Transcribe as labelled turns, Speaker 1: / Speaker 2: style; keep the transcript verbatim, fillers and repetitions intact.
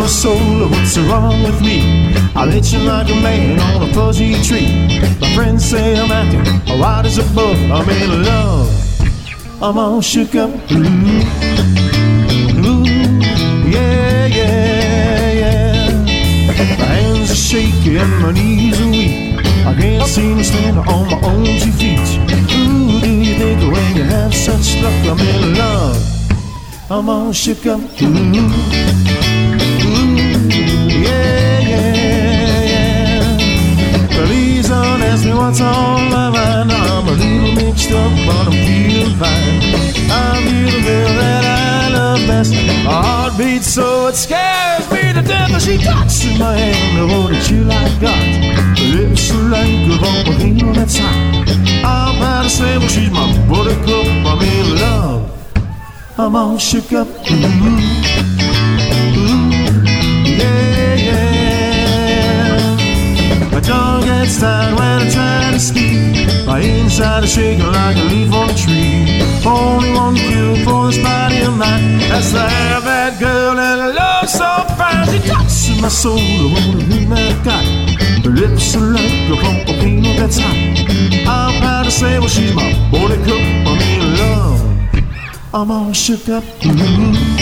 Speaker 1: soul, what's wrong with me? I'm itching like a man on a fuzzy tree. My friends say I'm acting white as a bug. I'm in love, I'm all shook up. Ooh, ooh, yeah, yeah, yeah. My hands are shaky and my knees are weak. I can't seem to stand on my own two feet. Ooh, do you think when you have such luck? I'm in love, I'm all shook up. Ooh, ooh, yeah, yeah, yeah. Please don't ask me what's on my mind. I'm a little mixed up, but I'm feeling fine. I'm feeling girl that I love best. My heart beats so it scares me to death. And she touches my hand, the one that you like got. Lips are like a volcano that's hot. I'm proud to say, well, she's my buttercup. I'm in love, I'm all shook up. Ooh, ooh, yeah, yeah. My tongue gets tied when I try to speak. My inside is shaking like a leaf on a tree. Only one cure for this body of mine. That's to have that girl and I love so fine. She touches my soul, the one whom I've got. Her lips are like a volcano that's hot. I'm proud to say, well, she's my buttercup. I'm in love, I'm all shook up. Ooh.